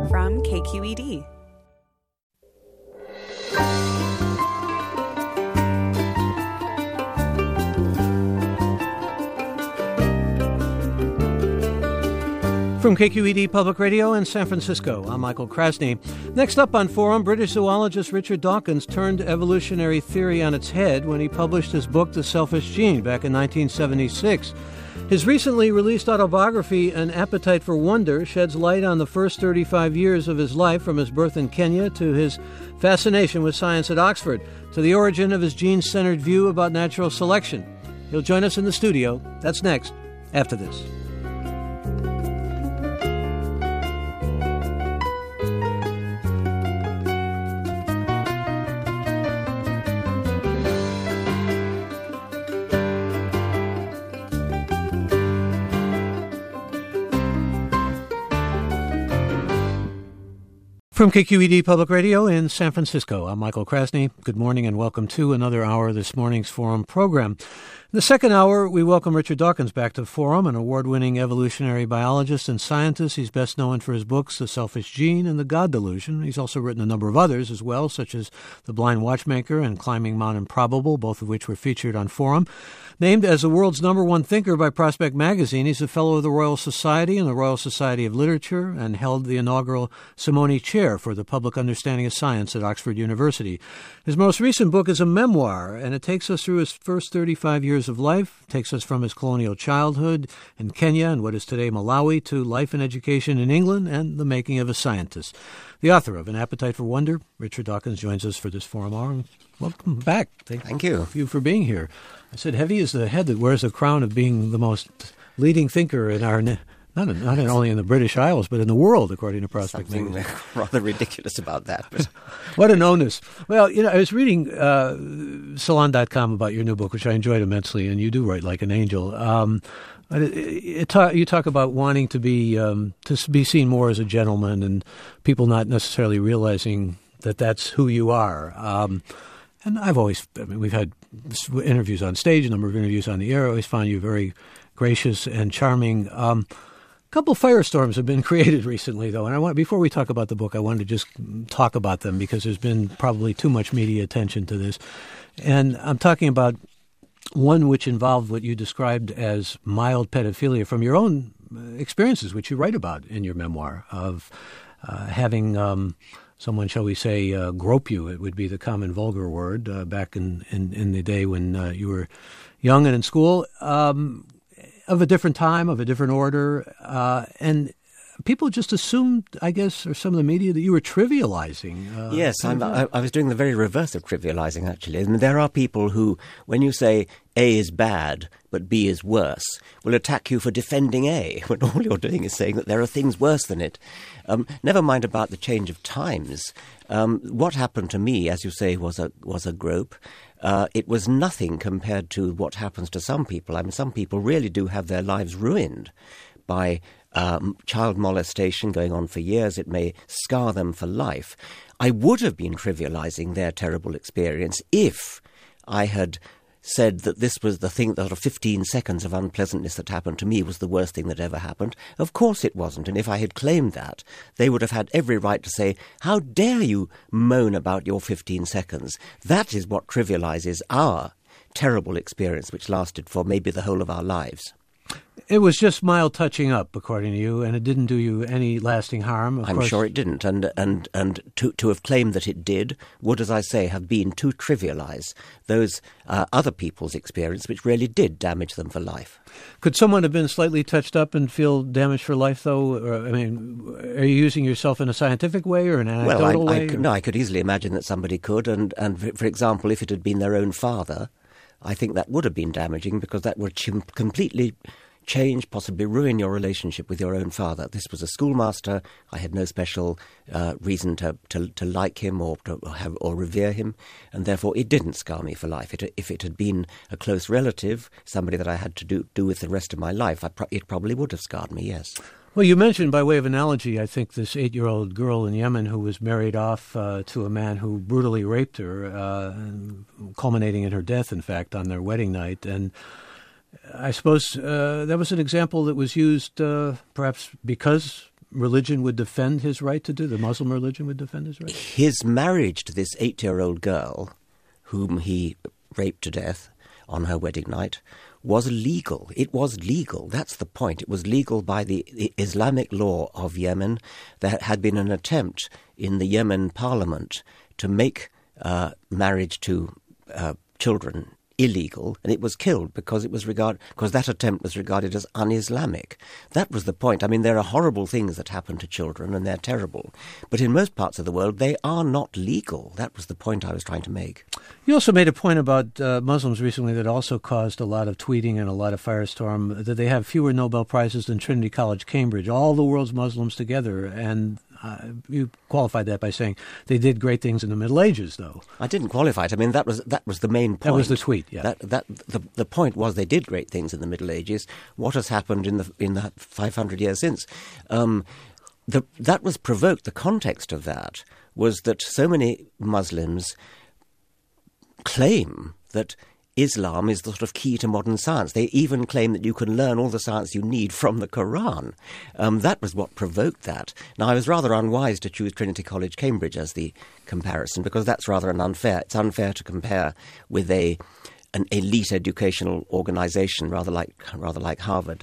from KQED. From KQED Public Radio in San Francisco, I'm Michael Krasny. Next up on Forum, British zoologist Richard Dawkins turned evolutionary theory on its head when he published his book, The Selfish Gene, back in 1976. His recently released autobiography, An Appetite for Wonder, sheds light on the first 35 years of his life, from his birth in Kenya to his fascination with science at Oxford, to the origin of his gene-centered view about natural selection. He'll join us in the studio. That's next, after this. From KQED Public Radio in San Francisco, I'm Michael Krasny. Good morning and welcome to another hour of this morning's Forum program. In the second hour, we welcome Richard Dawkins back to Forum, an award-winning evolutionary biologist and scientist. He's best known for his books, The Selfish Gene and The God Delusion. He's also written a number of others as well, such as The Blind Watchmaker and Climbing Mount Improbable, both of which were featured on Forum. Named as the world's #1 thinker by Prospect Magazine, he's a fellow of the Royal Society and the Royal Society of Literature and held the inaugural Simone Chair for the Public Understanding of Science at Oxford University. His most recent book is a memoir, and it takes us through his first 35 years of life, takes us from his colonial childhood in Kenya and what is today Malawi to life and education in England and the making of a scientist. The author of An Appetite for Wonder, Richard Dawkins, joins us for this Forum hour. Welcome back. Thank you for being here. I said, heavy is the head that wears the crown of being the most leading thinker in our, not only in the British Isles, but in the world, according to Prospect Magazine. Something rather ridiculous about that. But what an onus. Well, I was reading Salon.com about your new book, which I enjoyed immensely, and you do write like an angel. You talk about wanting to be seen more as a gentleman and people not necessarily realizing that that's who you are. And we've had interviews on stage, a number of interviews on the air. I always found you very gracious and charming. A couple of firestorms have been created recently, though, and before we talk about the book, I wanted to just talk about them because there's been probably too much media attention to this. And I'm talking about one which involved what you described as mild pedophilia from your own experiences, which you write about in your memoir, of having someone, shall we say, grope you. It would be the common vulgar word back in the day when you were young and in school, of a different time, of a different order. And people just assumed, I guess, or some of the media, that you were trivializing. Yes, I was doing the very reverse of trivializing, actually. And there are people who, when you say A is bad, but B is worse, will attack you for defending A, when all you're doing is saying that there are things worse than it. Never mind about the change of times. What happened to me, as you say, was a grope. It was nothing compared to what happens to some people. I mean, some people really do have their lives ruined by child molestation going on for years. It may scar them for life. I would have been trivializing their terrible experience if I had said that this was the thing, that 15 seconds of unpleasantness that happened to me was the worst thing that ever happened. Of course it wasn't, and if I had claimed that, they would have had every right to say, how dare you moan about your 15 seconds? That is what trivializes our terrible experience, which lasted for maybe the whole of our lives. It was just mild touching up, according to you, and it didn't do you any lasting harm. I'm sure it didn't, and to have claimed that it did would, as I say, have been to trivialize those other people's experience, which really did damage them for life. Could someone have been slightly touched up and feel damaged for life, though? Or, are you using yourself in a scientific way or an anecdotal way? No, I could easily imagine that somebody could, and for example, if it had been their own father, I think that would have been damaging, because that would completely change, possibly ruin your relationship with your own father. This was a schoolmaster. I had no special reason to like him or revere him, and therefore it didn't scar me for life. If it had been a close relative, somebody that I had to do with the rest of my life, it probably would have scarred me, yes. Well, you mentioned, by way of analogy, I think, this 8-year-old girl in Yemen who was married off to a man who brutally raped her, culminating in her death, in fact, on their wedding night. And I suppose that was an example that was used perhaps because religion would defend his right to do, the Muslim religion would defend his right? His marriage to this 8-year-old girl, whom he raped to death on her wedding night, was legal. It was legal. That's the point. It was legal by the Islamic law of Yemen. There had been an attempt in the Yemen parliament to make marriage to children illegal, and it was killed because that attempt was regarded as un-Islamic. That was the point. I mean, there are horrible things that happen to children, and they're terrible. But in most parts of the world, they are not legal. That was the point I was trying to make. You also made a point about Muslims recently that also caused a lot of tweeting and a lot of firestorm, that they have fewer Nobel Prizes than Trinity College, Cambridge, all the world's Muslims together, and you qualified that by saying they did great things in the Middle Ages, though. I didn't qualify it. I mean, that was the main point. That was the tweet. Yeah. The point was they did great things in the Middle Ages. What has happened in the 500 years since? That was provoked. The context of that was that so many Muslims claim that Islam is the sort of key to modern science. They even claim that you can learn all the science you need from the Quran. That was what provoked that. Now, I was rather unwise to choose Trinity College, Cambridge as the comparison, because that's rather unfair. It's unfair to compare with an elite educational organization, rather like Harvard.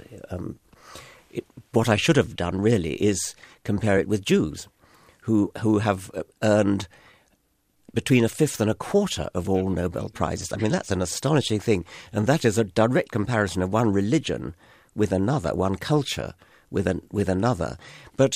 What I should have done really is compare it with Jews, who have earned between 1/5 and 1/4 of all Nobel Prizes. I mean, that's an astonishing thing. And that is a direct comparison of one religion with another, one culture with another. But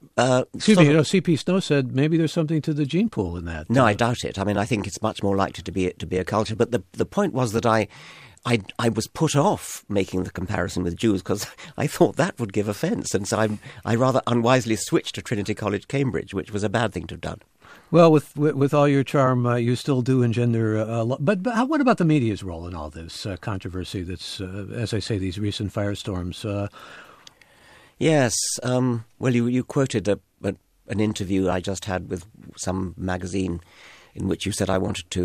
C.P. Snow said maybe there's something to the gene pool in that. No, I doubt it. I mean, I think it's much more likely to be a culture. But the point was that I was put off making the comparison with Jews because I thought that would give offence. And so I rather unwisely switched to Trinity College, Cambridge, which was a bad thing to have done. Well, with all your charm, you still do engender but what about the media's role in all this controversy that's, as I say, these recent firestorms? Yes. Well, you quoted an interview I just had with some magazine in which you said I wanted to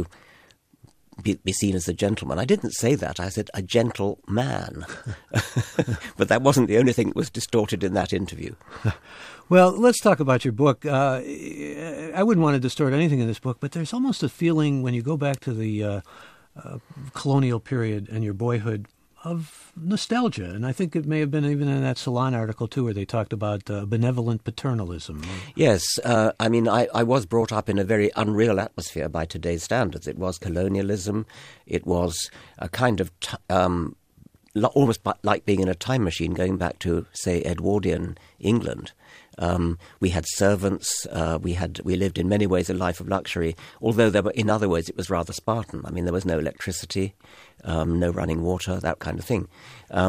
be seen as a gentleman. I didn't say that. I said a gentle man. But that wasn't the only thing that was distorted in that interview. Well, let's talk about your book. I wouldn't want to distort anything in this book, but there's almost a feeling when you go back to the colonial period and your boyhood of nostalgia. And I think it may have been even in that Salon article, too, where they talked about benevolent paternalism. Yes. I mean, I was brought up in a very unreal atmosphere by today's standards. It was colonialism. It was a kind of almost like being in a time machine going back to, say, Edwardian England. We had servants. We lived in many ways a life of luxury, although in other ways it was rather Spartan. I mean, there was no electricity, no running water, that kind of thing.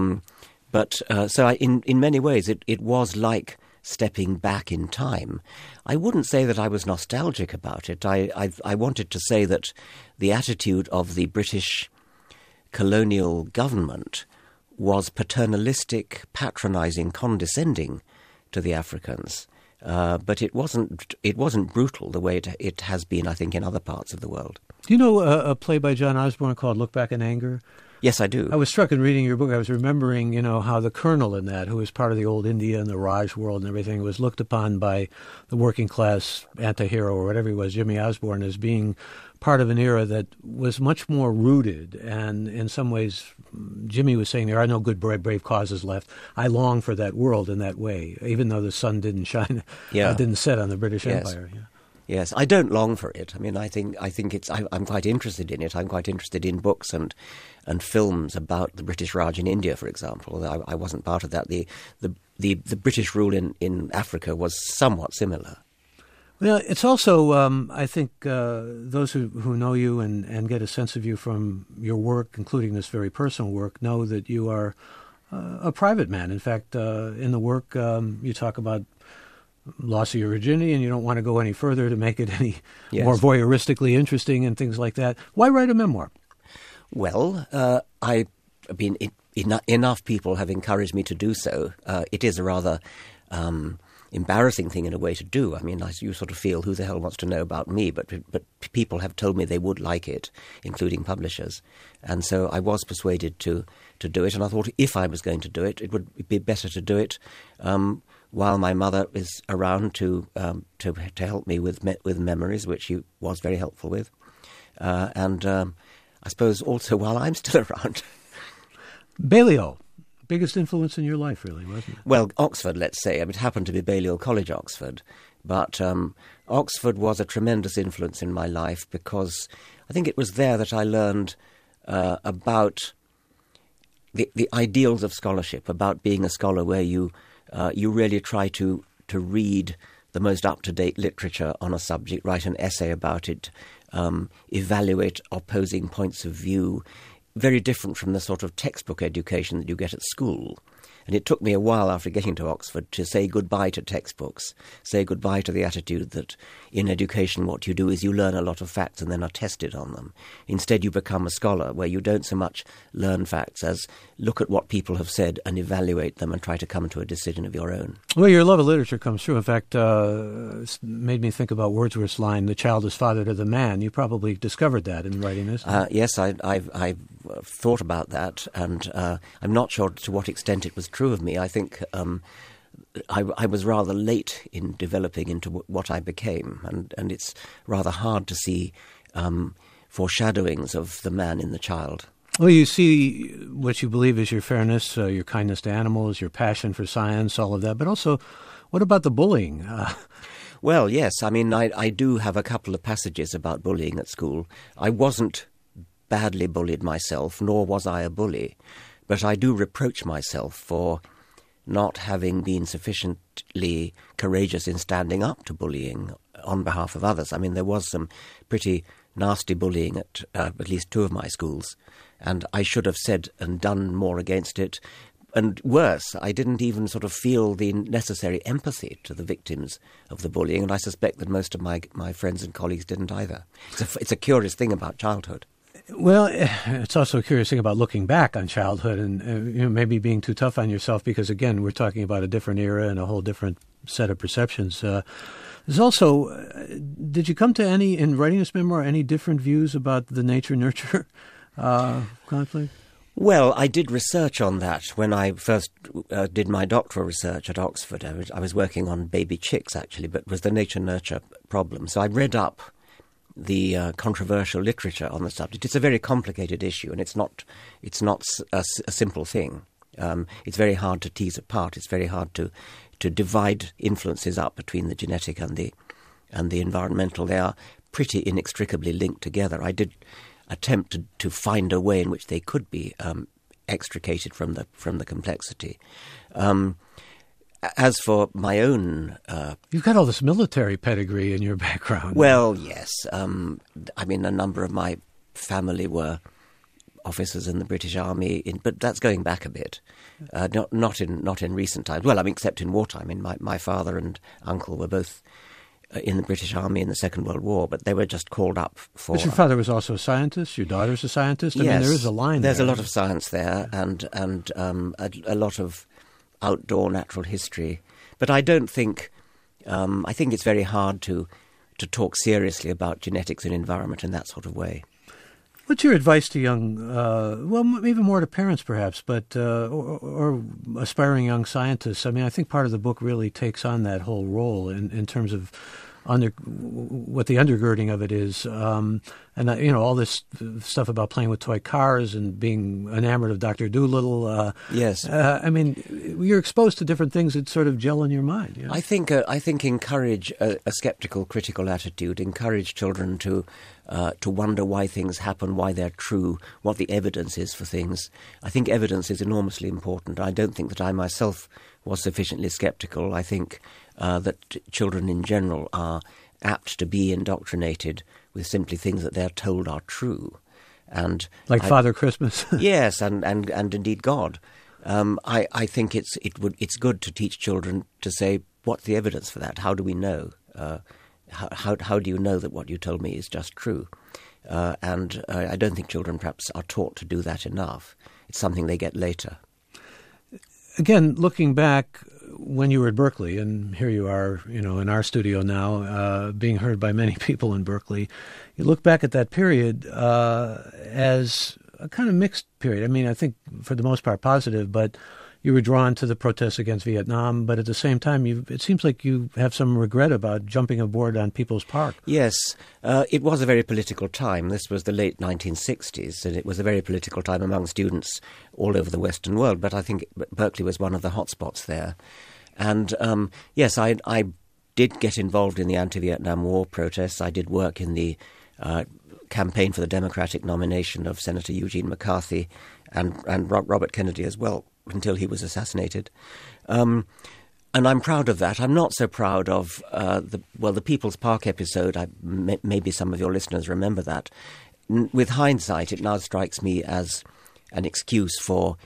In many ways it was like stepping back in time. I wouldn't say that I was nostalgic about it. I wanted to say that the attitude of the British colonial government was paternalistic, patronizing, condescending to the Africans, but it wasn't brutal the way it has been, I think, in other parts of the world. Do you know a play by John Osborne called Look Back in Anger? Yes, I do. I was struck in reading your book. I was remembering, how the colonel in that, who was part of the old India and the Raj world and everything, was looked upon by the working class anti-hero or whatever he was, Jimmy Osborne, as being part of an era that was much more rooted. And in some ways, Jimmy was saying there are no good, brave causes left. I long for that world in that way, even though the sun didn't shine, didn't set on the British Empire. Yeah. Yes, I don't long for it. I mean, I think I'm quite interested in it. I'm quite interested in books and films about the British Raj in India, for example. I wasn't part of that. The British rule in Africa was somewhat similar. Well, it's also, I think, those who know you and get a sense of you from your work, including this very personal work, know that you are a private man. In fact, in the work, you talk about loss of your virginity, and you don't want to go any further to make it any more voyeuristically interesting and things like that. Why write a memoir? Well, enough people have encouraged me to do so. It is a rather embarrassing thing in a way to do. I mean, you sort of feel, who the hell wants to know about me? But people have told me they would like it, including publishers. And so I was persuaded to do it. And I thought if I was going to do it, it would be better to do it while my mother is around to help me with memories, which she was very helpful with, and I suppose also while I'm still around. Balliol, biggest influence in your life, really, wasn't it? Well, Oxford, let's say. I mean, it happened to be Balliol College, Oxford, but Oxford was a tremendous influence in my life because I think it was there that I learned about the ideals of scholarship, about being a scholar where you really try to read the most up-to-date literature on a subject, write an essay about it, evaluate opposing points of view, very different from the sort of textbook education that you get at school. And it took me a while after getting to Oxford to say goodbye to textbooks, say goodbye to the attitude that in education what you do is you learn a lot of facts and then are tested on them. Instead you become a scholar where you don't so much learn facts as look at what people have said and evaluate them and try to come to a decision of your own. Well, your love of literature comes through. In fact, it made me think about Wordsworth's line, "The child is father to the man." You probably discovered that in writing this. Yes, I've thought about that, and I'm not sure to what extent it was true of me. I think I was rather late in developing into what I became, and it's rather hard to see foreshadowings of the man in the child. Well, you see what you believe is your fairness, your kindness to animals, your passion for science, all of that. But also, what about the bullying? Well, yes. I mean, I do have a couple of passages about bullying at school. I wasn't badly bullied myself, nor was I a bully. But I do reproach myself for not having been sufficiently courageous in standing up to bullying on behalf of others. I mean, there was some pretty nasty bullying at least two of my schools, and I should have said and done more against it. And worse, I didn't even sort of feel the necessary empathy to the victims of the bullying, and I suspect that most of my friends and colleagues didn't either. It's a curious thing about childhood. Well, it's also a curious thing about looking back on childhood and maybe being too tough on yourself because, again, we're talking about a different era and a whole different set of perceptions. There's also, did you come to in writing this memoir, any different views about the nature-nurture conflict? Well, I did research on that when I first did my doctoral research at Oxford. I was working on baby chicks, actually, but it was the nature-nurture problem. So I read up the controversial literature on the subject. It's a very complicated issue, and it's not a simple thing. It's very hard to tease apart. It's very hard to divide influences up between the genetic and the environmental. They are pretty inextricably linked together. I did attempt to find a way in which they could be extricated from the complexity. As for my own... You've got all this military pedigree in your background. Well, yes. I mean, a number of my family were officers in the British Army, but that's going back a bit. Not in recent times. Well, I mean, except in wartime. I mean, my father and uncle were both in the British Army in the Second World War, but they were just called up for... But your father was also a scientist? Your daughter's a scientist? Yes. I mean, there is a line There's there. a lot of science there and a lot of outdoor natural history. But I don't think... I think it's very hard to talk seriously about genetics and environment in that sort of way. What's your advice to young, well, even more to parents perhaps, but or aspiring young scientists? I mean, I think part of the book really takes on that whole role in terms of what the undergirding of it is, and all this stuff about playing with toy cars and being enamored of Dr. Dolittle. Yes, I mean, you're exposed to different things that sort of gel in your mind. You know? I think encourage a skeptical, critical attitude. Encourage children to wonder why things happen, why they're true, what the evidence is for things. I think evidence is enormously important. I don't think that I myself was sufficiently skeptical. I think that children in general are apt to be indoctrinated with simply things that they're told are true. And like Father Christmas. Yes, and indeed God. I think it's good to teach children to say, what's the evidence for that? How do we know? How do you know that what you told me is just true? And I don't think children perhaps are taught to do that enough. It's something they get later. Again, looking back when you were at Berkeley, and here you are, in our studio now, being heard by many people in Berkeley, you look back at that period as a kind of mixed period. I mean, I think for the most part positive, but you were drawn to the protests against Vietnam, but at the same time, it seems like you have some regret about jumping aboard on People's Park. Yes, it was a very political time. This was the late 1960s, and it was a very political time among students all over the Western world, but I think Berkeley was one of the hotspots there. And yes, I did get involved in the anti-Vietnam War protests. I did work in the campaign for the Democratic nomination of Senator Eugene McCarthy and Robert Kennedy as well, until he was assassinated. And I'm proud of that. I'm not so proud of the People's Park episode. Maybe some of your listeners remember that. With hindsight, it now strikes me as an excuse for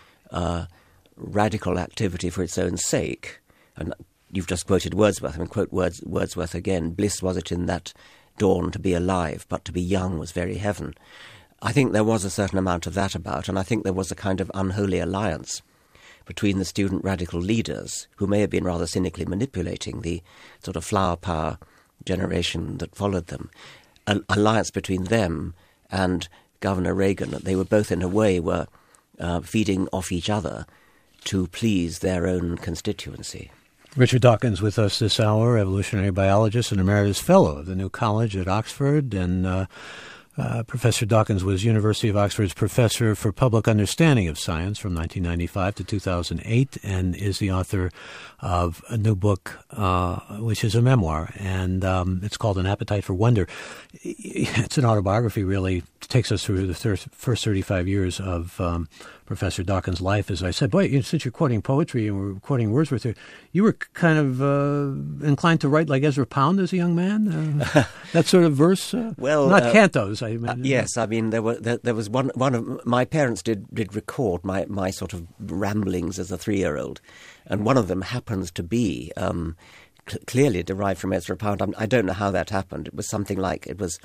radical activity for its own sake. And you've just quoted Wordsworth. I mean, quote Wordsworth again. Bliss was it in that dawn to be alive, but to be young was very heaven. I think there was a certain amount of that about, and I think there was a kind of unholy alliance between the student radical leaders, who may have been rather cynically manipulating the sort of flower power generation that followed them, an alliance between them and Governor Reagan. They were both, in a way, were feeding off each other to please their own constituency. Richard Dawkins with us this hour, evolutionary biologist and emeritus fellow of the New College at Oxford, and Professor Dawkins was University of Oxford's Professor for Public Understanding of Science from 1995 to 2008, and is the author of a new book, which is a memoir, and it's called An Appetite for Wonder. It's an autobiography, really. It takes us through the first 35 years of Professor Dawkins' life. As I said, boy, since you're quoting poetry and we're quoting Wordsworth here, you were kind of inclined to write like Ezra Pound as a young man? That sort of verse? Well, not cantos, I imagine. Yes, I mean, there was one of my parents did record my sort of ramblings as a 3-year-old, and one of them happens to be clearly derived from Ezra Pound. I don't know how that happened. It was something like, it was,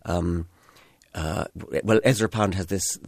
Ezra Pound has this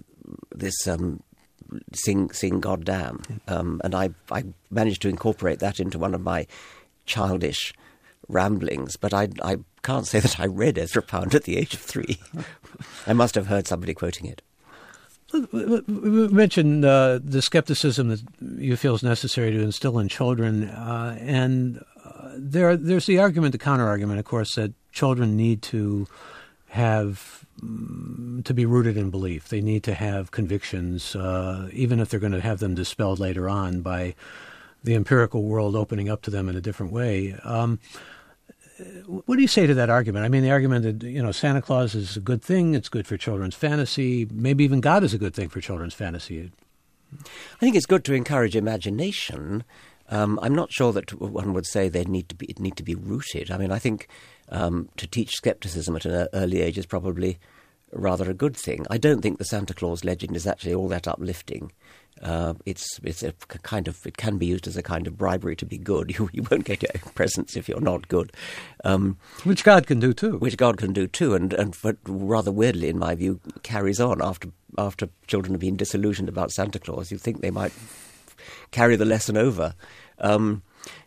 sing goddamn, and I managed to incorporate that into one of my childish ramblings, but I can't say that I read Ezra Pound at the age of 3. I must have heard somebody quoting it. We mentioned the skepticism that you feel is necessary to instill in children, and there's the argument, the counter-argument, of course, that children need to have to be rooted in belief. They need to have convictions, even if they're going to have them dispelled later on by the empirical world opening up to them in a different way. What do you say to that argument? I mean, the argument that, Santa Claus is a good thing, it's good for children's fantasy, maybe even God is a good thing for children's fantasy. I think it's good to encourage imagination. I'm not sure that one would say it need to be rooted. I mean, I think to teach skepticism at an early age is probably rather a good thing. I don't think the Santa Claus legend is actually all that uplifting. It's a kind of, it can be used as a kind of bribery to be good. You won't get your presents if you're not good. Which God can do too. And but rather weirdly, in my view, carries on after children have been disillusioned about Santa Claus. You think they might carry the lesson over. I'm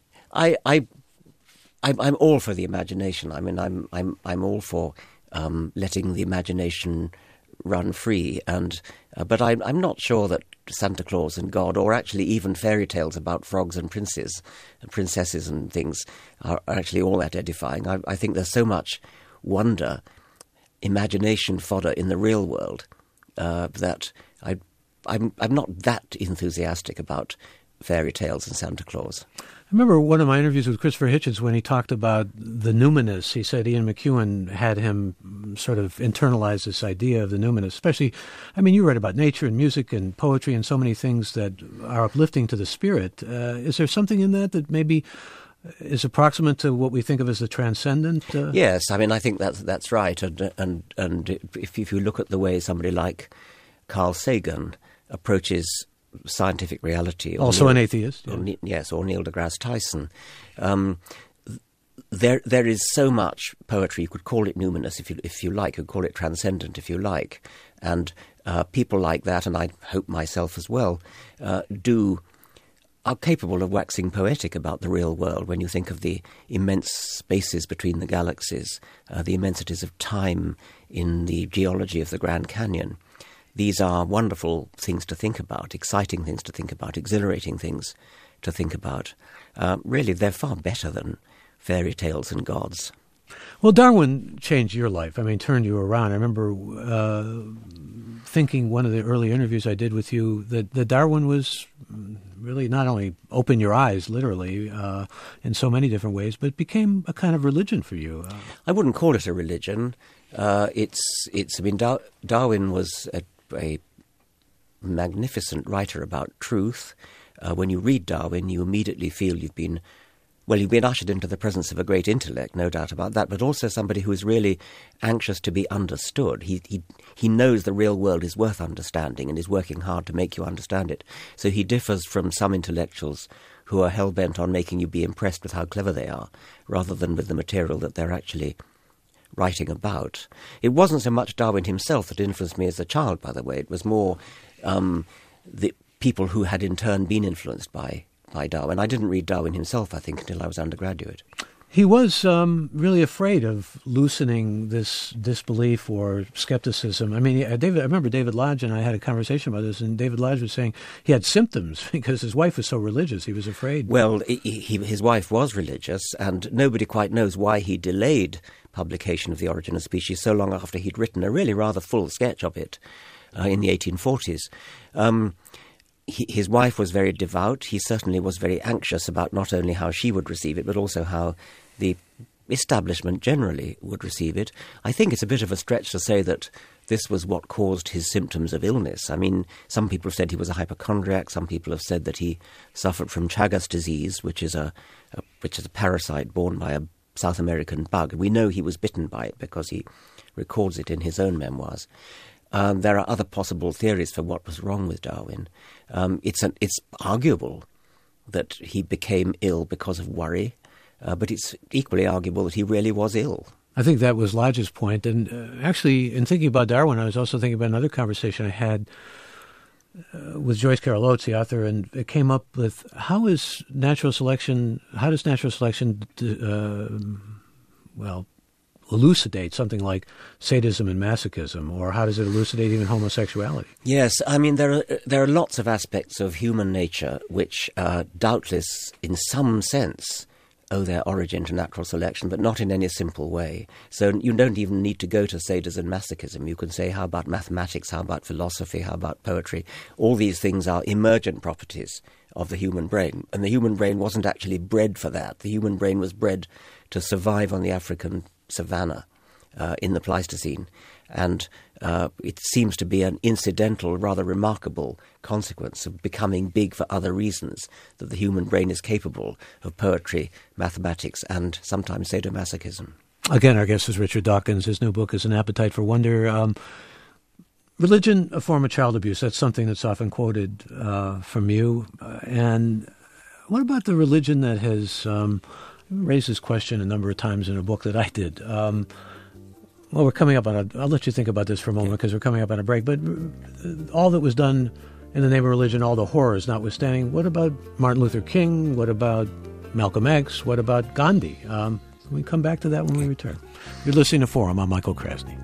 all for the imagination. I mean, I'm all for letting the imagination run free, but I'm not sure that Santa Claus and God, or actually even fairy tales about frogs and princes and princesses and things, are actually all that edifying. I think there's so much wonder, imagination fodder in the real world that I'm not that enthusiastic about fairy tales and Santa Claus. I remember one of my interviews with Christopher Hitchens when he talked about the numinous. He said Ian McEwan had him sort of internalize this idea of the numinous, especially, I mean, you read about nature and music and poetry and so many things that are uplifting to the spirit. Is there something in that maybe is approximate to what we think of as the transcendent? Yes, I mean, I think that's right. And if you look at the way somebody like Carl Sagan approaches scientific reality, also an atheist, or Neil deGrasse Tyson, there is so much poetry. You could call it numinous if you like. You could call it transcendent if you like, and people like that, and I hope myself as well, are capable of waxing poetic about the real world. When you think of the immense spaces between the galaxies, the immensities of time in the geology of the Grand Canyon. these are wonderful things to think about, exciting things to think about, exhilarating things to think about. Really, they're far better than fairy tales and gods. Well, Darwin changed your life. I mean, turned you around. I remember thinking one of the early interviews I did with you that Darwin was really not only opened your eyes, literally, in so many different ways, but became a kind of religion for you. I wouldn't call it a religion. Darwin was a magnificent writer about truth. When you read Darwin, you immediately feel you've been ushered into the presence of a great intellect, no doubt about that, but also somebody who is really anxious to be understood. He knows the real world is worth understanding and is working hard to make you understand it. So he differs from some intellectuals who are hell-bent on making you be impressed with how clever they are, rather than with the material that they're actually writing about. It wasn't so much Darwin himself that influenced me as a child, by the way. It was more the people who had in turn been influenced by Darwin. I didn't read Darwin himself, I think, until I was undergraduate. He was really afraid of loosening this disbelief or skepticism. I mean, I remember David Lodge and I had a conversation about this, and David Lodge was saying he had symptoms because his wife was so religious. He was afraid. Well, his wife was religious, and nobody quite knows why he delayed publication of The Origin of Species so long after he'd written a really rather full sketch of it in the 1840s. His wife was very devout. He certainly was very anxious about not only how she would receive it, but also how the establishment generally would receive it. I think it's a bit of a stretch to say that this was what caused his symptoms of illness. I mean, some people have said he was a hypochondriac. Some people have said that he suffered from Chagas disease, which is a parasite borne by a South American bug. We know he was bitten by it because he records it in his own memoirs. There are other possible theories for what was wrong with Darwin. It's arguable that he became ill because of worry, but it's equally arguable that he really was ill. I think that was Lodge's point. And actually, in thinking about Darwin, I was also thinking about another conversation I had with Joyce Carol Oates, the author, and it came up with how does natural selection elucidate something like sadism and masochism, or how does it elucidate even homosexuality? Yes, I mean, there are lots of aspects of human nature which doubtless, in some sense, owe their origin to natural selection, but not in any simple way. So you don't even need to go to sadism and masochism. You can say, how about mathematics, how about philosophy, how about poetry? All these things are emergent properties of the human brain, and the human brain wasn't actually bred for that. The human brain was bred to survive on the African savanna in the Pleistocene, and it seems to be an incidental, rather remarkable consequence of becoming big for other reasons that the human brain is capable of poetry, mathematics, and sometimes sadomasochism. Again, our guest is Richard Dawkins. His new book is An Appetite for Wonder. Religion, a form of child abuse. That's something that's often quoted from you. And what about the religion that has raised this question a number of times in a book that I did? Well, we're coming up on I'll let you think about this for a moment because we're coming up on a break. But all that was done in the name of religion, all the horrors notwithstanding, what about Martin Luther King? What about Malcolm X? What about Gandhi? We come back to that when we return. You're listening to Forum. I'm Michael Krasny.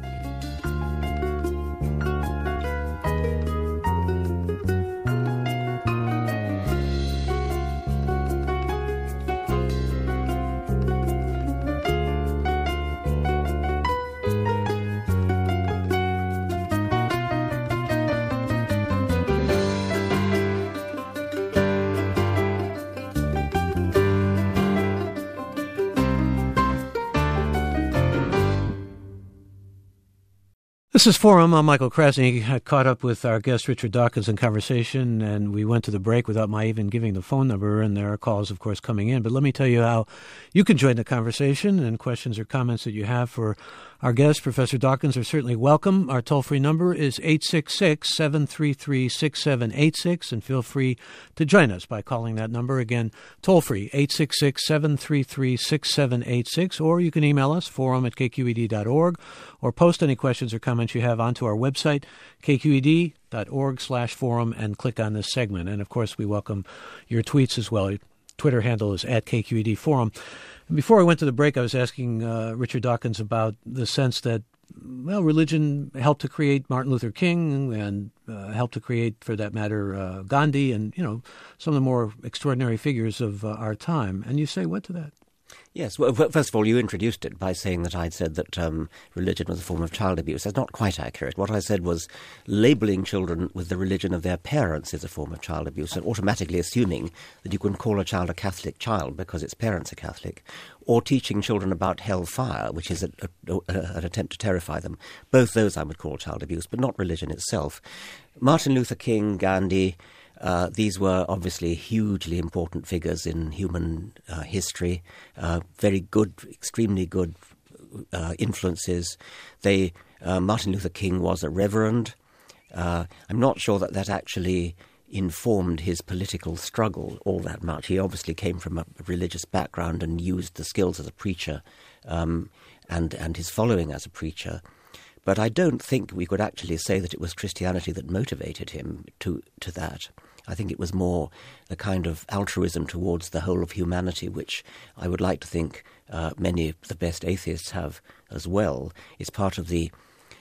This is Forum. I'm Michael Krasny. I caught up with our guest, Richard Dawkins, in conversation, and we went to the break without my even giving the phone number, and there are calls, of course, coming in. But let me tell you how you can join the conversation, and questions or comments that you have for our guest, Professor Dawkins, are certainly welcome. Our toll-free number is 866-733-6786, and feel free to join us by calling that number. Again, toll-free, 866-733-6786, or you can email us, forum@kqed.org, or post any questions or comments you have onto our website, kqed.org/forum, and click on this segment. And, of course, we welcome your tweets as well. Your Twitter handle is @KQED Forum. And before I went to the break, I was asking Richard Dawkins about the sense that religion helped to create Martin Luther King and helped to create, for that matter, Gandhi and, some of the more extraordinary figures of our time. And you say what to that? Yes. Well, first of all, you introduced it by saying that I'd said that religion was a form of child abuse. That's not quite accurate. What I said was labelling children with the religion of their parents is a form of child abuse, and automatically assuming that you can call a child a Catholic child because its parents are Catholic, or teaching children about hellfire, which is an attempt to terrify them. Both those I would call child abuse, but not religion itself. Martin Luther King, Gandhi, these were obviously hugely important figures in human history, very good, extremely good influences. Martin Luther King was a reverend. I'm not sure that actually informed his political struggle all that much. He obviously came from a religious background and used the skills as a preacher and his following as a preacher. But I don't think we could actually say that it was Christianity that motivated him to that. I think it was more the kind of altruism towards the whole of humanity, which I would like to think many of the best atheists have as well. It's part of the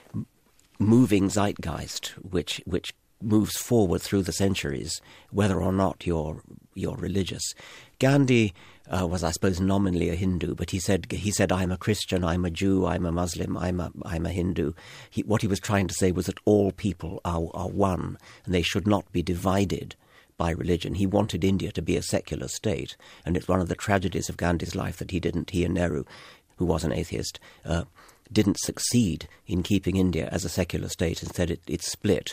moving zeitgeist, which moves forward through the centuries, whether or not you're religious. Gandhi was, I suppose, nominally a Hindu, but he said, "I'm a Christian, I'm a Jew, I'm a Muslim, I'm a Hindu." What he was trying to say was that all people are one, and they should not be divided by religion. He wanted India to be a secular state, and it's one of the tragedies of Gandhi's life that he and Nehru, who was an atheist, didn't succeed in keeping India as a secular state. Instead, it split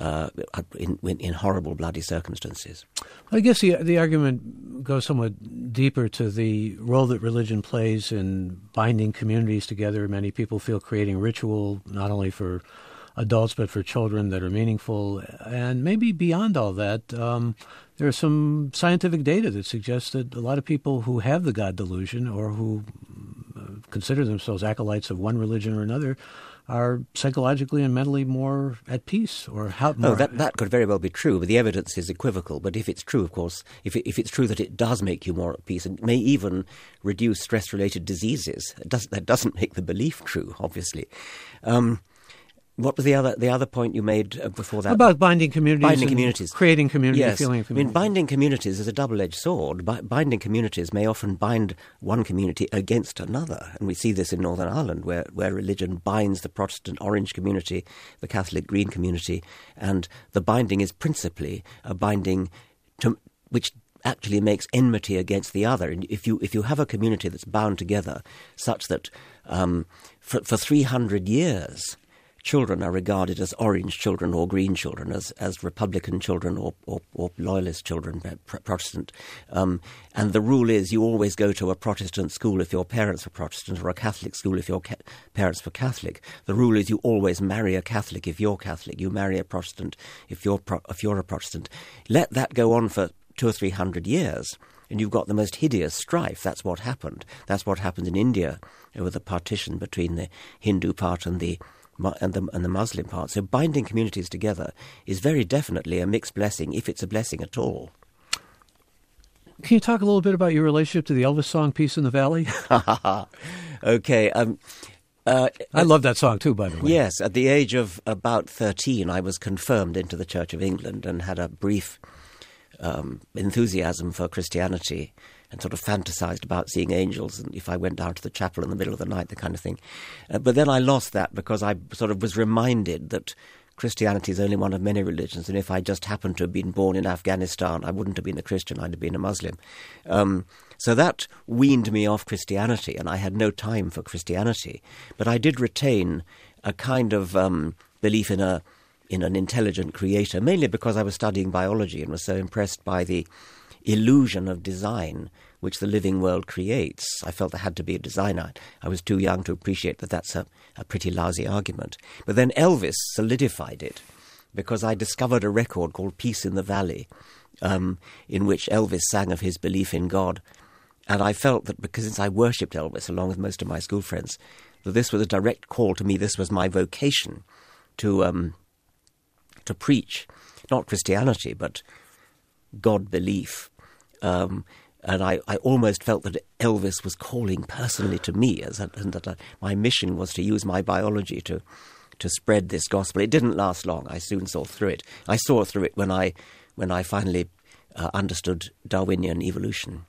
in horrible, bloody circumstances. I guess the argument goes somewhat deeper to the role that religion plays in binding communities together. Many people feel creating ritual, not only for adults but for children, that are meaningful. And maybe beyond all that, there's some scientific data that suggests that a lot of people who have the God delusion or who consider themselves acolytes of one religion or another are psychologically and mentally more at peace, or how? Oh, that could very well be true, but the evidence is equivocal. But if it's true, of course, if it's true that it does make you more at peace and may even reduce stress-related diseases, that doesn't make the belief true, obviously. What was the other point you made before that? About binding communities. Binding communities. Creating community, yes. feeling of community. I mean, binding communities is a double-edged sword. Binding communities may often bind one community against another. And we see this in Northern Ireland, where religion binds the Protestant orange community, the Catholic green community, and the binding is principally a binding which actually makes enmity against the other. And if you have a community that's bound together such that for 300 years children are regarded as orange children or green children, as Republican children or loyalist children, Protestant. And the rule is you always go to a Protestant school if your parents were Protestant, or a Catholic school if your parents were Catholic. The rule is you always marry a Catholic if you're Catholic. You marry a Protestant if you're a Protestant. Let that go on for 200 or 300 years, and you've got the most hideous strife. That's what happened. That's what happened in India over the partition between the Hindu part and the Muslim part. So binding communities together is very definitely a mixed blessing, if it's a blessing at all. Can you talk a little bit about your relationship to the Elvis song, Peace in the Valley? Okay. I love that song too, by the way. Yes. At the age of about 13, I was confirmed into the Church of England and had a brief enthusiasm for Christianity, and sort of fantasized about seeing angels, and if I went down to the chapel in the middle of the night, the kind of thing. But then I lost that because I sort of was reminded that Christianity is only one of many religions, and if I just happened to have been born in Afghanistan, I wouldn't have been a Christian, I'd have been a Muslim. So that weaned me off Christianity, and I had no time for Christianity. But I did retain a kind of belief in an intelligent creator, mainly because I was studying biology and was so impressed by the illusion of design which the living world creates. I felt there had to be a designer. I was too young to appreciate that that's a pretty lousy argument. But then Elvis solidified it, because I discovered a record called Peace in the Valley, in which Elvis sang of his belief in God. And I felt that because since I worshipped Elvis along with most of my school friends, that this was a direct call to me. This was my vocation to preach, not Christianity, but God belief. And I almost felt that Elvis was calling personally to me, and that my mission was to use my biology to spread this gospel. It didn't last long. I soon saw through it. I saw through it when I finally understood Darwinian evolution.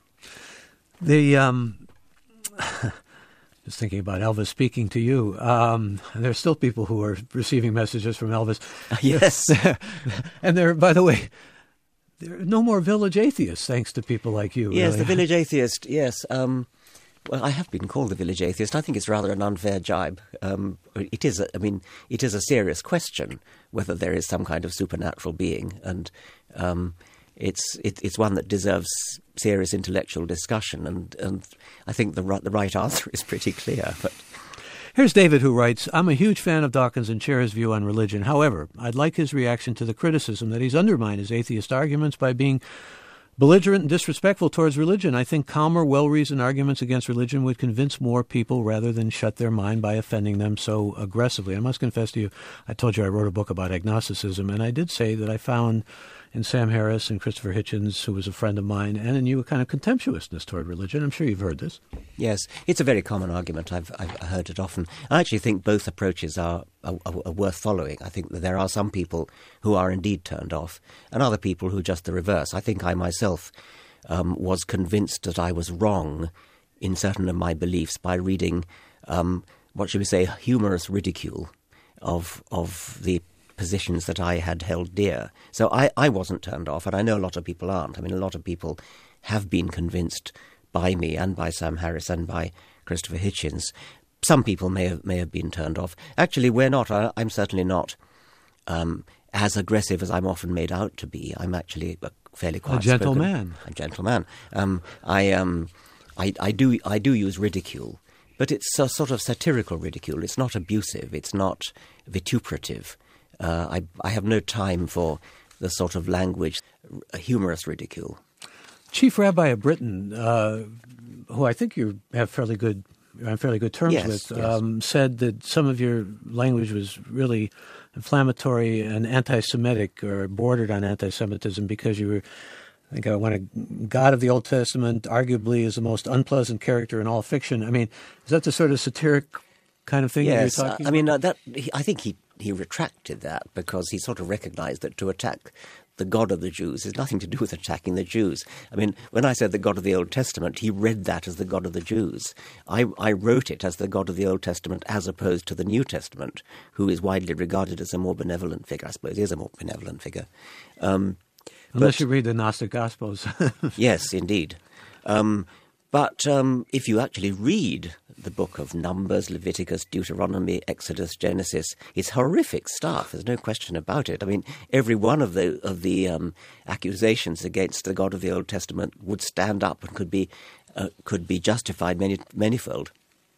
Just thinking about Elvis speaking to you. There are still people who are receiving messages from Elvis. Yes. And by the way, there are no more village atheists, thanks to people like you. Yes, really. the village atheist, yes. Well, I have been called the village atheist. I think it's rather an unfair jibe. It is a serious question whether there is some kind of supernatural being, and it's one that deserves serious intellectual discussion. And I think the right answer is pretty clear. But here's David, who writes, I'm a huge fan of Dawkins and share his view on religion. However, I'd like his reaction to the criticism that he's undermined his atheist arguments by being belligerent and disrespectful towards religion. I think calmer, well-reasoned arguments against religion would convince more people rather than shut their mind by offending them so aggressively. I must confess to you, I told you I wrote a book about agnosticism, and I did say that I found in Sam Harris and Christopher Hitchens, who was a friend of mine, and in you a kind of contemptuousness toward religion. I'm sure you've heard this. Yes, it's a very common argument. I've heard it often. I actually think both approaches are worth following. I think that there are some people who are indeed turned off, and other people who are just the reverse. I think I myself was convinced that I was wrong in certain of my beliefs by reading, what should we say, humorous ridicule of the positions that I had held dear. So I wasn't turned off, and I know a lot of people aren't. I mean, a lot of people have been convinced by me and by Sam Harris and by Christopher Hitchens. Some people may have been turned off. Actually, we're not. I'm certainly not as aggressive as I'm often made out to be. I'm actually fairly quiet. A gentleman. A gentleman. I do use ridicule, but it's a sort of satirical ridicule. It's not abusive. It's not vituperative. I have no time for the sort of language, humorous ridicule. Chief Rabbi of Britain, who I think you have fairly good terms with, yes. said that some of your language was really inflammatory and anti-Semitic, or bordered on anti-Semitism, because you were, I think, when a God of the Old Testament arguably is the most unpleasant character in all fiction. I mean, is that the sort of satiric kind of thing that you're talking about? I think he retracted that, because he sort of recognized that to attack the God of the Jews has nothing to do with attacking the Jews. I mean, when I said the God of the Old Testament, he read that as the God of the Jews. I wrote it as the God of the Old Testament as opposed to the New Testament, who is widely regarded as a more benevolent figure. I suppose he is a more benevolent figure. Unless you read the Gnostic Gospels. Yes, indeed. But if you actually read the book of Numbers, Leviticus, Deuteronomy, Exodus, Genesis, it's horrific stuff. There's no question about it. I mean, every one of the accusations against the God of the Old Testament would stand up and could be justified manifold.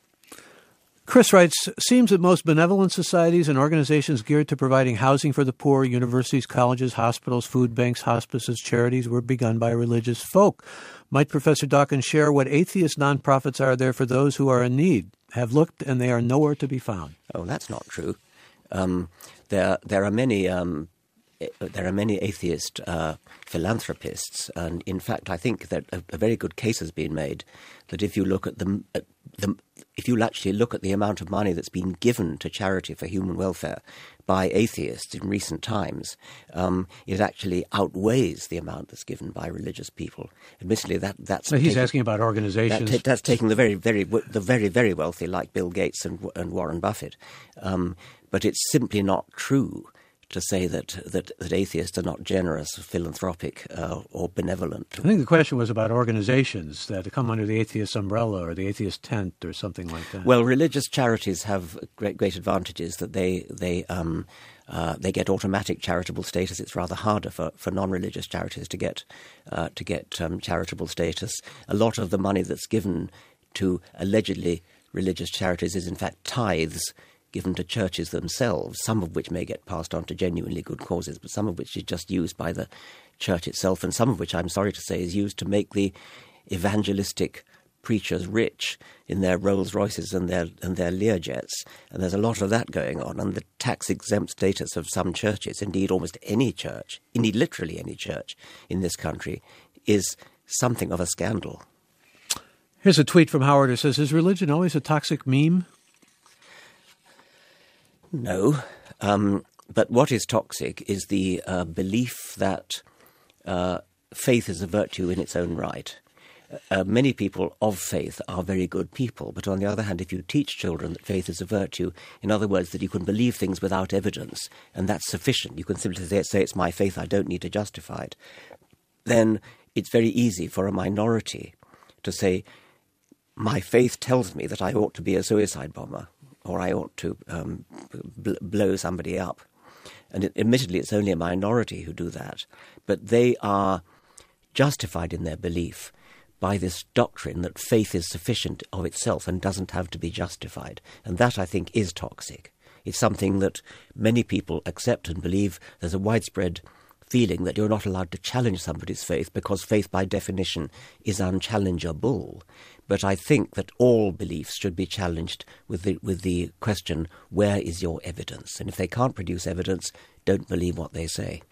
Chris writes, seems that most benevolent societies and organizations geared to providing housing for the poor, universities, colleges, hospitals, food banks, hospices, charities, were begun by religious folk. Might Professor Dawkins share what atheist nonprofits are there for those who are in need? Have looked, and they are nowhere to be found. Oh, that's not true. There are many atheist philanthropists, and in fact, I think that a very good case has been made that if you look at if you actually look at the amount of money that's been given to charity for human welfare by atheists in recent times, it actually outweighs the amount that's given by religious people. Admittedly, that's. So he's asking about organizations. That's taking the very wealthy, like Bill Gates and Warren Buffett, but it's simply not true to say that atheists are not generous, philanthropic, or benevolent. I think the question was about organizations that come under the atheist umbrella or the atheist tent or something like that. Well, religious charities have great advantages that they get automatic charitable status. It's rather harder for non-religious charities to get charitable status. A lot of the money that's given to allegedly religious charities is in fact tithes given to churches themselves, some of which may get passed on to genuinely good causes, but some of which is just used by the church itself, and some of which, I'm sorry to say, is used to make the evangelistic preachers rich in their Rolls Royces and their Learjets. And there's a lot of that going on. And the tax-exempt status of some churches, indeed almost any church, indeed literally any church in this country, is something of a scandal. Here's a tweet from Howard who says, is religion always a toxic meme? No. But what is toxic is the belief that faith is a virtue in its own right. Many people of faith are very good people, but on the other hand, if you teach children that faith is a virtue, in other words, that you can believe things without evidence, and that's sufficient, you can simply say it's my faith, I don't need to justify it, then it's very easy for a minority to say, my faith tells me that I ought to be a suicide bomber, or I ought to blow somebody up. And admittedly, it's only a minority who do that, but they are justified in their belief by this doctrine that faith is sufficient of itself and doesn't have to be justified. And that, I think, is toxic. It's something that many people accept and believe. There's a widespread feeling that you're not allowed to challenge somebody's faith because faith, by definition, is unchallengeable. But I think that all beliefs should be challenged with the question, where is your evidence? And if they can't produce evidence, don't believe what they say.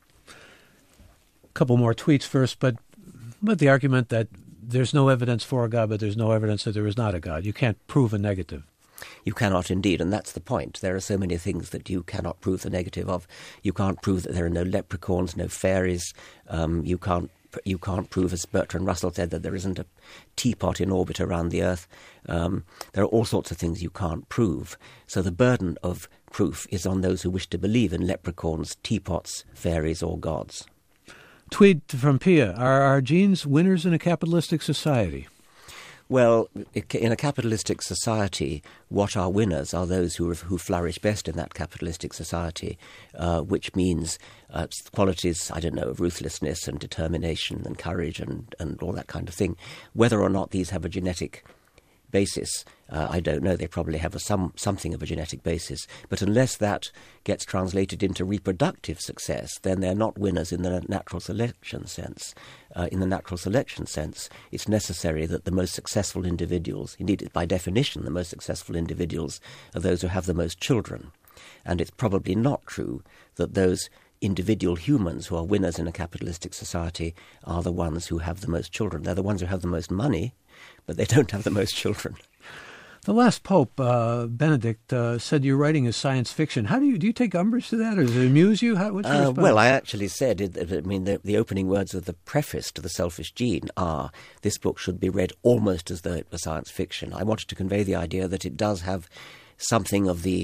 A couple more tweets first, but the argument that there's no evidence for a God, but there's no evidence that there is not a God. You can't prove a negative. You cannot indeed, and that's the point. There are so many things that you cannot prove the negative of. You can't prove that there are no leprechauns, no fairies. You can't prove, as Bertrand Russell said, that there isn't a teapot in orbit around the Earth. There are all sorts of things you can't prove. So the burden of proof is on those who wish to believe in leprechauns, teapots, fairies, or gods. Tweet from Pia, are our genes winners in a capitalistic society? Well, in a capitalistic society, what are winners are those who flourish best in that capitalistic society, which means qualities, I don't know, of ruthlessness and determination and courage and all that kind of thing. Whether or not these have a genetic basis, I don't know. They probably have something of a genetic basis. But unless that gets translated into reproductive success, then they're not winners in the natural selection sense. In the natural selection sense, it's necessary that the most successful individuals, indeed by definition the most successful individuals, are those who have the most children. And it's probably not true that those individual humans who are winners in a capitalistic society are the ones who have the most children. They're the ones who have the most money, but they don't have the most children. The last Pope, Benedict, said your writing is science fiction. How do you take umbrage to that, or does it amuse you? What's your response? Well, I actually said, the opening words of the preface to The Selfish Gene are, this book should be read almost as though it were science fiction. I wanted to convey the idea that it does have something of the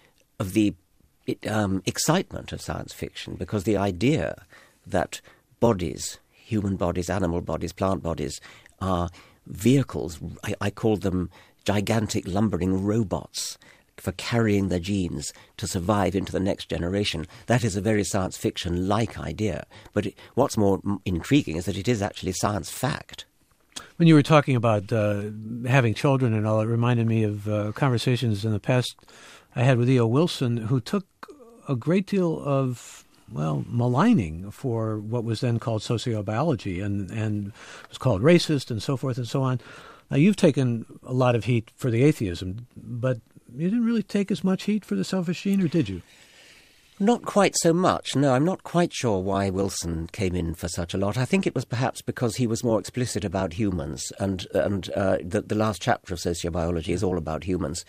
excitement of science fiction, because the idea that bodies, human bodies, animal bodies, plant bodies, are vehicles, I call them gigantic lumbering robots for carrying their genes to survive into the next generation. That is a very science fiction-like idea. But what's more intriguing is that it is actually science fact. When you were talking about having children and all, it reminded me of conversations in the past I had with E.O. Wilson, who took a great deal of, maligning for what was then called sociobiology and was called racist and so forth and so on. Now, you've taken a lot of heat for the atheism, but you didn't really take as much heat for The Selfish Gene, or did you? Not quite so much, no. I'm not quite sure why Wilson came in for such a lot. I think it was perhaps because he was more explicit about humans, and the last chapter of sociobiology is all about humans.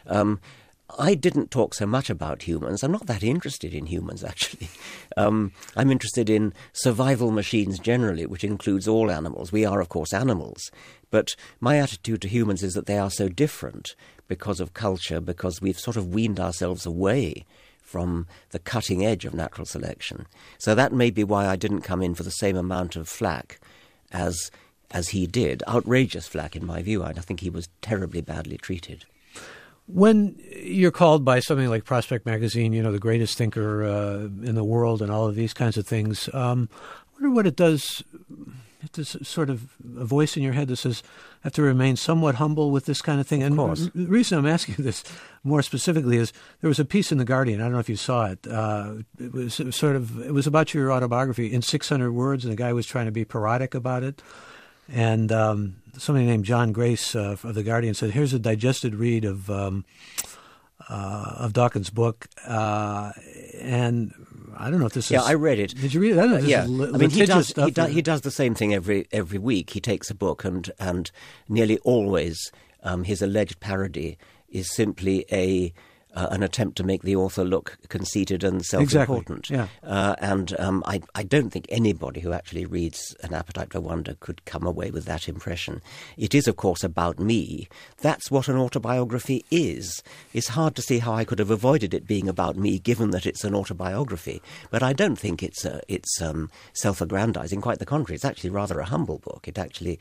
I didn't talk so much about humans. I'm not that interested in humans, actually. I'm interested in survival machines generally, which includes all animals. We are, of course, animals. But my attitude to humans is that they are so different because of culture, because we've sort of weaned ourselves away from the cutting edge of natural selection. So that may be why I didn't come in for the same amount of flack as he did. Outrageous flack, in my view. I think he was terribly badly treated. When you're called by something like Prospect Magazine, the greatest thinker in the world and all of these kinds of things, I wonder what it does. This sort of a voice in your head that says, I have to remain somewhat humble with this kind of thing. And course. The reason I'm asking you this more specifically is there was a piece in The Guardian, I don't know if you saw it, it was about your autobiography in 600 words, and the guy was trying to be parodic about it. And somebody named John Grace of The Guardian said, here's a digested read of Dawkins' book. And I don't know if this is... Yeah, I read it. Did you read it? I don't know if this is I mean, stuff. He does the same thing every week. He takes a book, and nearly always his alleged parody is simply an attempt to make the author look conceited and self-important. Exactly. Yeah. I don't think anybody who actually reads An Appetite for Wonder could come away with that impression. It is, of course, about me. That's what an autobiography is. It's hard to see how I could have avoided it being about me, given that it's an autobiography. But I don't think it's self-aggrandizing. Quite the contrary. It's actually rather a humble book. It actually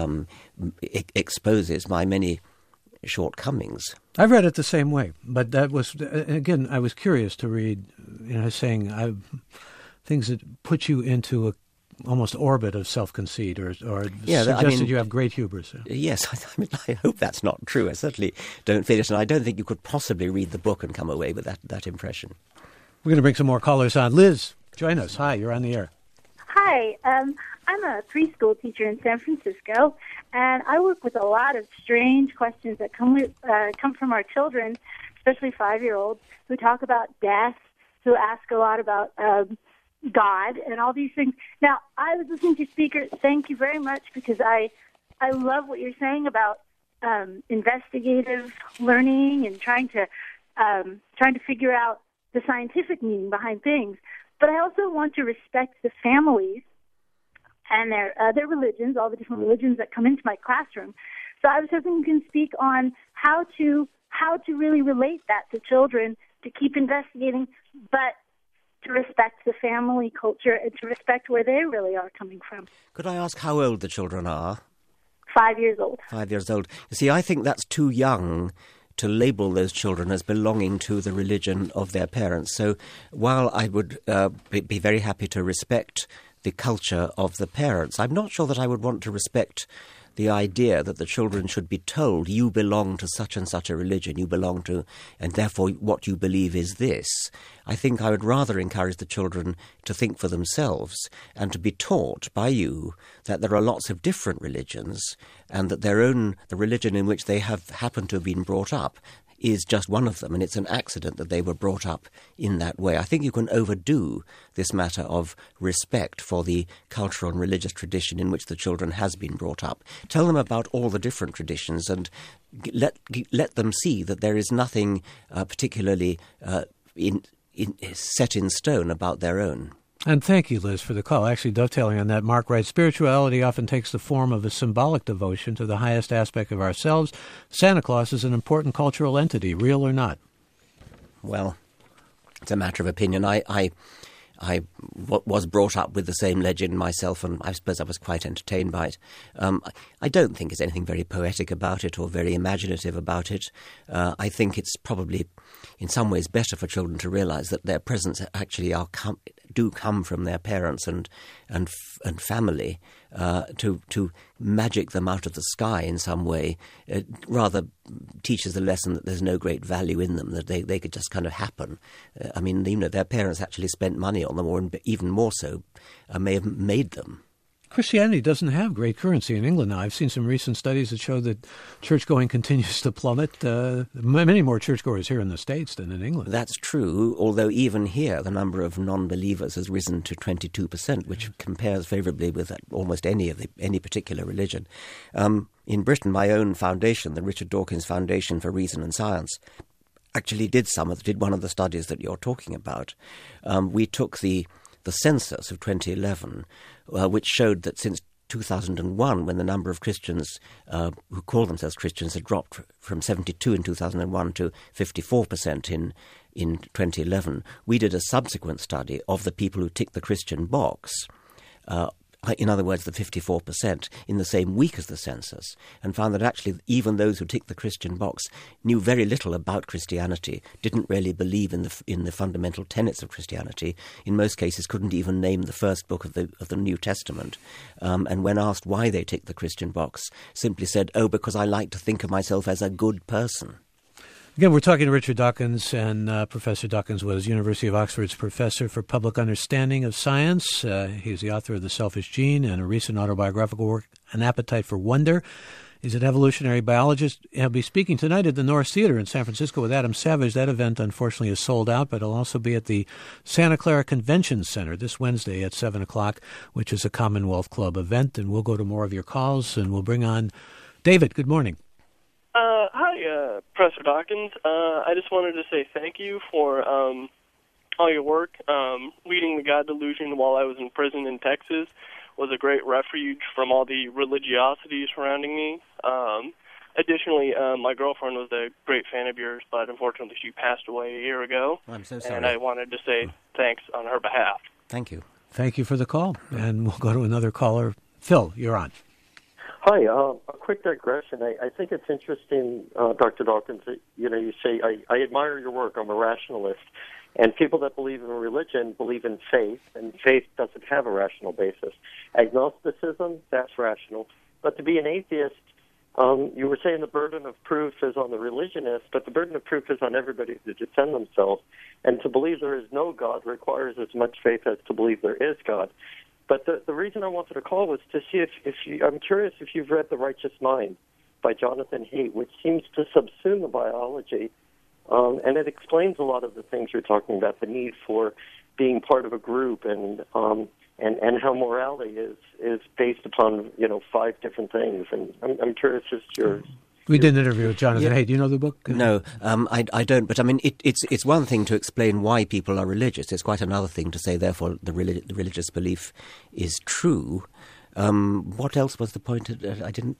exposes my many shortcomings. I read it the same way, but that was, again, I was curious to read, saying things that put you into a almost orbit of self-conceit or suggested you have great hubris. Yes, I hope that's not true. I certainly don't feel it, and I don't think you could possibly read the book and come away with that impression. We're going to bring some more callers on. Liz, join us. Hi, you're on the air. Hi, I'm a preschool teacher in San Francisco, and I work with a lot of strange questions that come from our children, especially 5-year-olds, who talk about death, who ask a lot about God and all these things. Now, I was listening to Speaker. Thank you very much, because I love what you're saying about investigative learning and trying to figure out the scientific meaning behind things. But I also want to respect the families and their religions, all the different religions that come into my classroom. So I was hoping you can speak on how to really relate that to children, to keep investigating, but to respect the family culture and to respect where they really are coming from. Could I ask how old the children are? 5 years old. 5 years old. You see, I think that's too young to label those children as belonging to the religion of their parents. So while I would be very happy to respect the culture of the parents, I'm not sure that I would want to respect the idea that the children should be told, you belong to such and such a religion, you belong to, and therefore what you believe is this. I think I would rather encourage the children to think for themselves and to be taught by you that there are lots of different religions and that the religion in which they have happened to have been brought up is just one of them, and it's an accident that they were brought up in that way. I think you can overdo this matter of respect for the cultural and religious tradition in which the children has been brought up. Tell them about all the different traditions and let them see that there is nothing particularly set in stone about their own. And thank you, Liz, for the call. Actually, dovetailing on that, Mark writes, spirituality often takes the form of a symbolic devotion to the highest aspect of ourselves. Santa Claus is an important cultural entity, real or not. Well, it's a matter of opinion. I was brought up with the same legend myself, and I suppose I was quite entertained by it. I don't think there's anything very poetic about it or very imaginative about it. I think it's probably in some ways better for children to realize that their presents actually do come from their parents and family. To magic them out of the sky in some way rather teaches the lesson that there's no great value in them, that they could just kind of happen. I mean, their parents actually spent money on them, or even more so, may have made them. Christianity doesn't have great currency in England now. I've seen some recent studies that show that church-going continues to plummet. Many more churchgoers here in the States than in England. That's true, although even here the number of non-believers has risen to 22%, which compares favourably with almost any particular religion. In Britain, my own foundation, the Richard Dawkins Foundation for Reason and Science, actually did one of the studies that you're talking about. We took the census of 2011, which showed that since 2001, when the number of Christians who call themselves Christians had dropped from 72 in 2001 to 54% in 2011, we did a subsequent study of the people who ticked the Christian box, in other words, the 54%, in the same week as the census, and found that actually even those who ticked the Christian box knew very little about Christianity, didn't really believe in the fundamental tenets of Christianity, in most cases couldn't even name the first book of the New Testament, and when asked why they ticked the Christian box, simply said, "Oh, because I like to think of myself as a good person." Again, we're talking to Richard Dawkins, and Professor Dawkins was University of Oxford's Professor for Public Understanding of Science. He's the author of The Selfish Gene and a recent autobiographical work, An Appetite for Wonder. He's an evolutionary biologist. He'll be speaking tonight at the Norris Theater in San Francisco with Adam Savage. That event, unfortunately, is sold out, but he'll also be at the Santa Clara Convention Center this Wednesday at 7 o'clock, which is a Commonwealth Club event. And we'll go to more of your calls, and we'll bring on David. Good morning. Hi, Professor Dawkins. I just wanted to say thank you for all your work. Reading The God Delusion while I was in prison in Texas was a great refuge from all the religiosity surrounding me. Additionally, my girlfriend was a great fan of yours, but unfortunately she passed away a year ago. I'm so sorry. And I wanted to say thanks on her behalf. Thank you. Thank you for the call. And we'll go to another caller. Phil, you're on. Hi, a quick digression. I think it's interesting, Dr. Dawkins, that, you say, I admire your work. I'm a rationalist. And people that believe in religion believe in faith, and faith doesn't have a rational basis. Agnosticism, that's rational. But to be an atheist, you were saying the burden of proof is on the religionist, but the burden of proof is on everybody to defend themselves. And to believe there is no God requires as much faith as to believe there is God. But the reason I wanted to call was to see if you, I'm curious if you've read The Righteous Mind by Jonathan Haidt, which seems to subsume the biology, and it explains a lot of the things you're talking about, the need for being part of a group, and how morality is based upon 5 different things. And I'm curious as to yours. We did an interview with Jonathan Haidt. Do you know the book? No, I don't. But I mean, it's one thing to explain why people are religious. It's quite another thing to say, therefore, the religious belief is true. What else was the point? I didn't.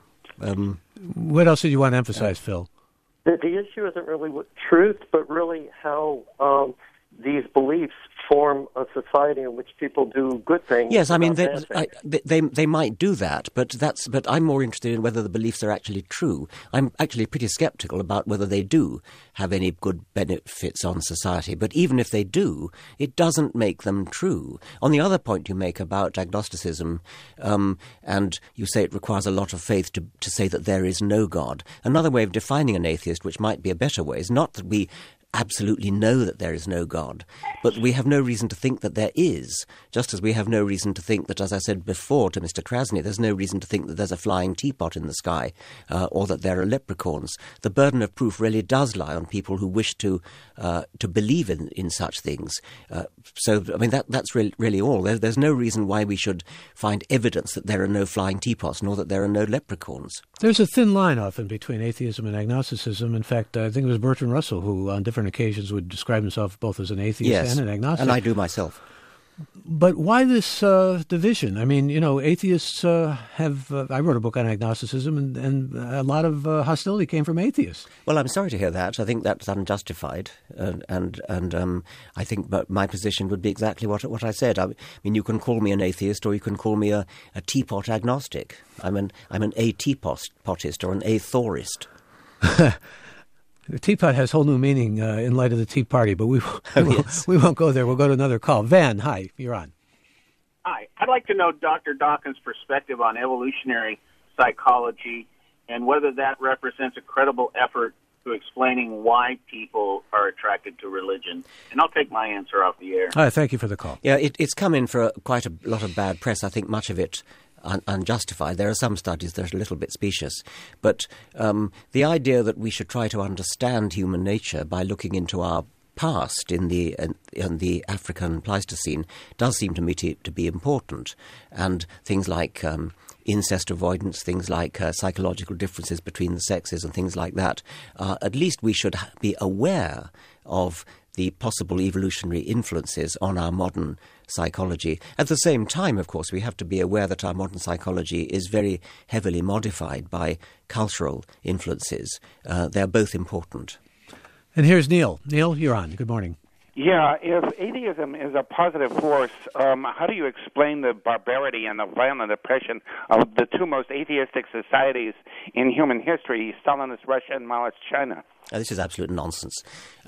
What else did you want to emphasize, Phil? The issue isn't really with truth, but really how these beliefs form a society in which people do good things. Yes, I mean they might do that, but I'm more interested in whether the beliefs are actually true. I'm actually pretty skeptical about whether they do have any good benefits on society. But even if they do, it doesn't make them true. On the other point you make about agnosticism, and you say it requires a lot of faith to say that there is no God. Another way of defining an atheist, which might be a better way, is not that we absolutely know that there is no God, but we have no reason to think that there is, just as we have no reason to think that, as I said before to Mr. Krasny, there's no reason to think that there's a flying teapot in the sky, or that there are leprechauns. The burden of proof really does lie on people who wish to believe in such things. So, I mean, that's really all. There's no reason why we should find evidence that there are no flying teapots, nor that there are no leprechauns. There's a thin line often between atheism and agnosticism. In fact, I think it was Bertrand Russell who, on different occasions, would describe himself both as an atheist and an agnostic. And I do myself. But why this division? I mean, atheists have... I wrote a book on agnosticism, and a lot of hostility came from atheists. Well, I'm sorry to hear that. I think that's unjustified, and I think my position would be exactly what I said. I mean, you can call me an atheist, or you can call me a teapot agnostic. I'm an a-teapotist or an a-thorist. The teapot has whole new meaning in light of the Tea Party, but we won't go there. We'll go to another call. Van, hi, you're on. Hi. I'd like to know Dr. Dawkins' perspective on evolutionary psychology and whether that represents a credible effort to explaining why people are attracted to religion. And I'll take my answer off the air. All right, thank you for the call. Yeah, it's come in for quite a lot of bad press. I think much of it unjustified. There are some studies that are a little bit specious. But the idea that we should try to understand human nature by looking into our past in the African Pleistocene does seem to me to be important. And things like incest avoidance, things like psychological differences between the sexes and things like that, at least we should be aware of the possible evolutionary influences on our modern psychology. At the same time, of course, we have to be aware that our modern psychology is very heavily modified by cultural influences. They're both important. And here's Neil. Neil, you're on. Good morning. Yeah, if atheism is a positive force, how do you explain the barbarity and the violent oppression of the two most atheistic societies in human history, Stalinist Russia and Maoist China? This is absolute nonsense.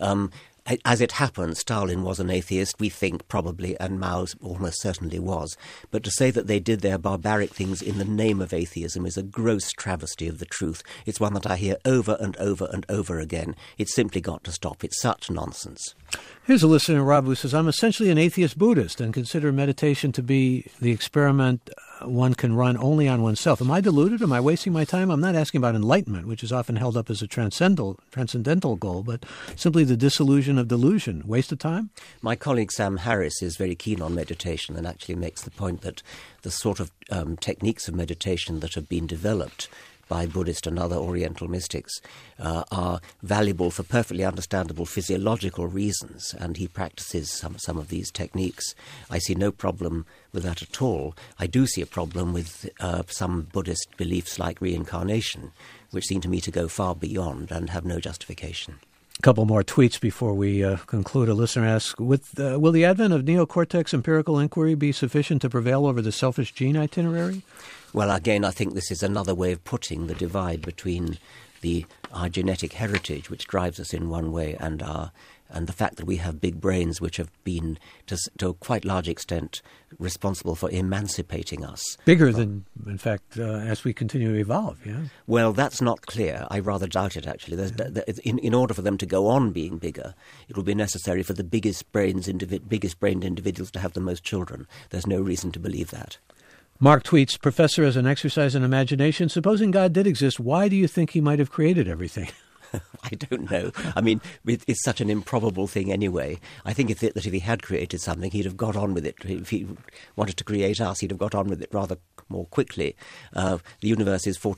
As it happens, Stalin was an atheist, we think, probably, and Mao almost certainly was. But to say that they did their barbaric things in the name of atheism is a gross travesty of the truth. It's one that I hear over and over and over again. It's simply got to stop. It's such nonsense. Here's a listener, Rob, who says, I'm essentially an atheist Buddhist and consider meditation to be the experiment one can run only on oneself. Am I deluded? Am I wasting my time? I'm not asking about enlightenment, which is often held up as a transcendental goal, but simply the disillusion of delusion. Waste of time? My colleague Sam Harris is very keen on meditation and actually makes the point that the sort of techniques of meditation that have been developed by Buddhist and other Oriental mystics are valuable for perfectly understandable physiological reasons, and he practices some of these techniques. I see no problem with that at all. I do see a problem with some Buddhist beliefs like reincarnation, which seem to me to go far beyond and have no justification. A couple more tweets before we conclude. A listener asks, will the advent of neocortex empirical inquiry be sufficient to prevail over the selfish gene itinerary? Well, again, I think this is another way of putting the divide between our genetic heritage, which drives us in one way, and the fact that we have big brains which have been, to a quite large extent, responsible for emancipating us. Bigger than, in fact, as we continue to evolve, yeah? Well, that's not clear. I rather doubt it, actually. In order for them to go on being bigger, it will be necessary for the biggest-brained individuals to have the most children. There's no reason to believe that. Mark tweets, Professor, as an exercise in imagination, supposing God did exist, why do you think he might have created everything? I don't know. I mean, it's such an improbable thing anyway. I think that if he had created something, he'd have got on with it. If he wanted to create us, he'd have got on with it rather more quickly. The universe is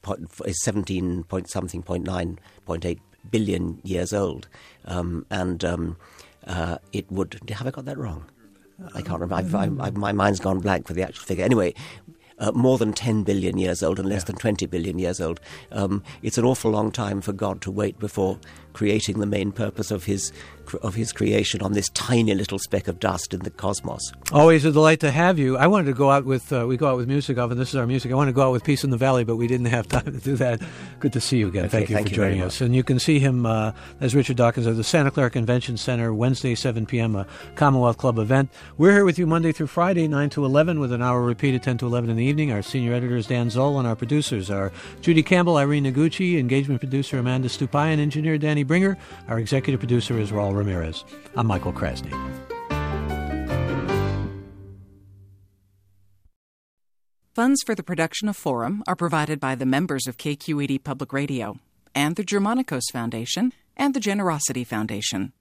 17.8 billion years old, and it would. Have I got that wrong? I can't remember. My mind's gone blank for the actual figure. Anyway, more than 10 billion years old and less than 20 billion years old. It's an awful long time for God to wait before creating the main purpose of his creation on this tiny little speck of dust in the cosmos. Always a delight to have you. I wanted to go out with, we go out with music often. This is our music. I wanted to go out with Peace in the Valley, but we didn't have time to do that. Good to see you again. Okay, thank you for joining us. And you can see him, as Richard Dawkins, at the Santa Clara Convention Center, Wednesday, 7 p.m., a Commonwealth Club event. We're here with you Monday through Friday, 9 to 11, with an hour repeat at 10 to 11 in the evening. Our senior editor is Dan Zoll, and our producers are Judy Campbell, Irene Noguchi, engagement producer Amanda Stupai, and engineer Danny Bringer. Our executive producer is Raul Ramirez. I'm Michael Krasny. Funds for the production of Forum are provided by the members of KQED Public Radio and the Germanicos Foundation and the Generosity Foundation.